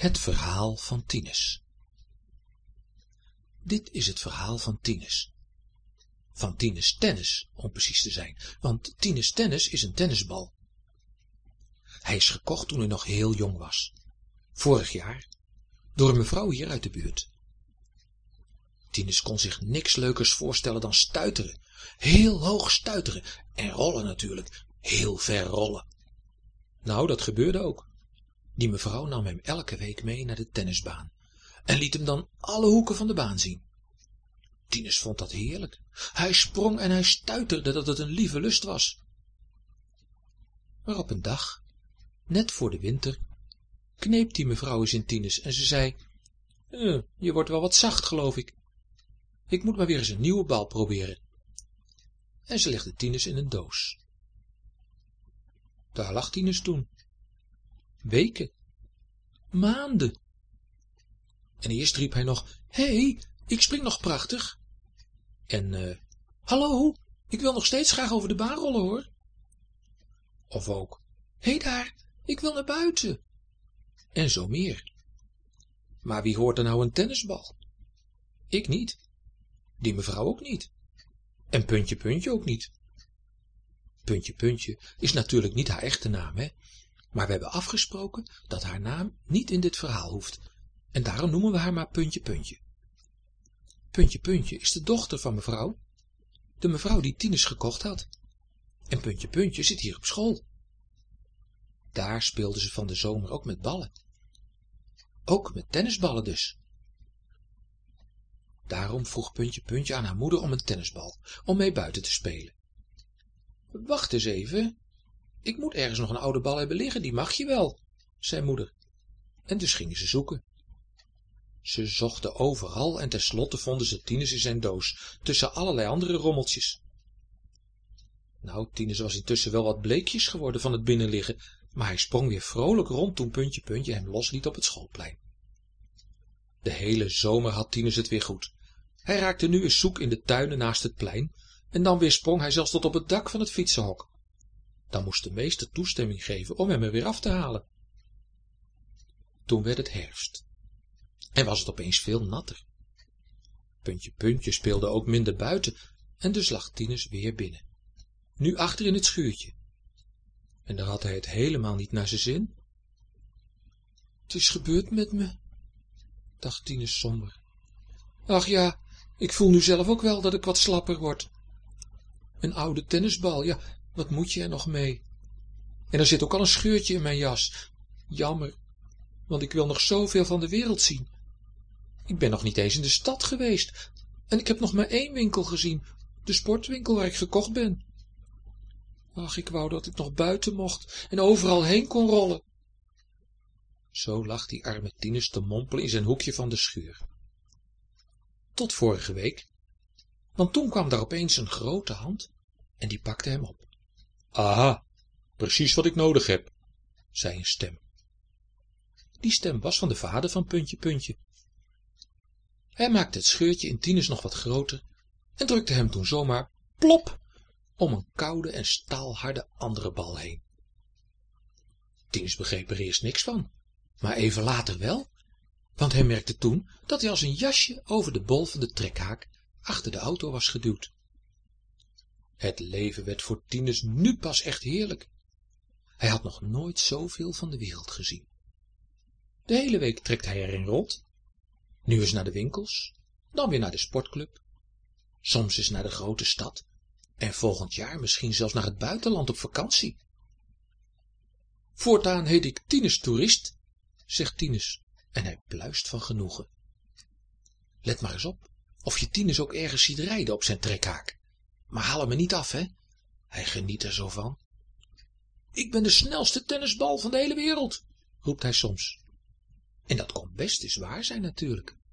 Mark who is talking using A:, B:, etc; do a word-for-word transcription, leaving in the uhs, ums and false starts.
A: Het verhaal van Tinus. Dit is het verhaal van Tinus. Van Tinus tennis, om precies te zijn, want Tinus tennis is een tennisbal. Hij is gekocht toen hij nog heel jong was. Vorig jaar, door een mevrouw hier uit de buurt. Tinus kon zich niks leukers voorstellen dan stuiteren. Heel hoog stuiteren. En rollen natuurlijk. Heel ver rollen. Nou, dat gebeurde ook. Die mevrouw nam hem elke week mee naar de tennisbaan. En liet hem dan alle hoeken van de baan zien. Tinus vond dat heerlijk. Hij sprong en hij stuiterde dat het een lieve lust was. Maar op een dag, net voor de winter, kneep die mevrouw eens in Tinus en ze zei: eh, je wordt wel wat zacht, geloof ik. Ik moet maar weer eens een nieuwe bal proberen. En ze legde Tinus in een doos. Daar lag Tinus toen. Weken. Maanden. En eerst riep hij nog: hé, hey, ik spring nog prachtig. En, uh, hallo, ik wil nog steeds graag over de baan rollen, hoor. Of ook: hé hey daar, ik wil naar buiten. En zo meer. Maar wie hoort er nou een tennisbal? Ik niet. Die mevrouw ook niet. En Puntje Puntje ook niet. Puntje Puntje is natuurlijk niet haar echte naam, hè. Maar we hebben afgesproken dat haar naam niet in dit verhaal hoeft. En daarom noemen we haar maar Puntje Puntje. Puntje Puntje is de dochter van mevrouw. De mevrouw die Tinus gekocht had. En Puntje Puntje zit hier op school. Daar speelden ze van de zomer ook met ballen. Ook met tennisballen dus. Daarom vroeg Puntje Puntje aan haar moeder om een tennisbal, om mee buiten te spelen. Wacht eens even, ik moet ergens nog een oude bal hebben liggen, die mag je wel, zei moeder. En dus gingen ze zoeken. Ze zochten overal en tenslotte vonden ze Tinus in zijn doos, tussen allerlei andere rommeltjes. Nou, Tinus was intussen wel wat bleekjes geworden van het binnenliggen, maar hij sprong weer vrolijk rond toen Puntje Puntje hem losliet op het schoolplein. De hele zomer had Tinus het weer goed. Hij raakte nu eens zoek in de tuinen naast het plein en dan weer sprong hij zelfs tot op het dak van het fietsenhok. Dan moest de meester toestemming geven om hem er weer af te halen. Toen werd het herfst en was het opeens veel natter. Puntje Puntje speelde ook minder buiten en dus lag Tinus weer binnen. Nu achter in het schuurtje. En daar had hij het helemaal niet naar zijn zin. Het is gebeurd met me, dacht Tinus somber. Ach ja, ik voel nu zelf ook wel dat ik wat slapper word. Een oude tennisbal, ja, wat moet je er nog mee? En er zit ook al een scheurtje in mijn jas. Jammer, want ik wil nog zoveel van de wereld zien. Ik ben nog niet eens in de stad geweest. En ik heb nog maar één winkel gezien, de sportwinkel waar ik gekocht ben. Ach, ik wou dat ik nog buiten mocht en overal heen kon rollen. Zo lag die arme Tinus te mompelen in zijn hoekje van de schuur. Tot vorige week, want toen kwam daar opeens een grote hand en die pakte hem op. Aha, precies wat ik nodig heb, zei een stem. Die stem was van de vader van Puntje Puntje. Hij maakte het scheurtje in Tinus nog wat groter en drukte hem toen zomaar plop om een koude en staalharde andere bal heen. Tinus begreep er eerst niks van, maar even later wel, want hij merkte toen dat hij als een jasje over de bol van de trekhaak achter de auto was geduwd. Het leven werd voor Tinus nu pas echt heerlijk. Hij had nog nooit zoveel van de wereld gezien. De hele week trekt hij erin rond. Nu eens naar de winkels, dan weer naar de sportclub. Soms eens naar de grote stad en volgend jaar misschien zelfs naar het buitenland op vakantie. Voortaan heet ik Tinus Toerist, zegt Tinus en hij pluist van genoegen. Let maar eens op of je Tinus ook ergens ziet rijden op zijn trekhaak. Maar haal hem er niet af, hè. Hij geniet er zo van. Ik ben de snelste tennisbal van de hele wereld, roept hij soms. En dat kon best eens waar zijn natuurlijk.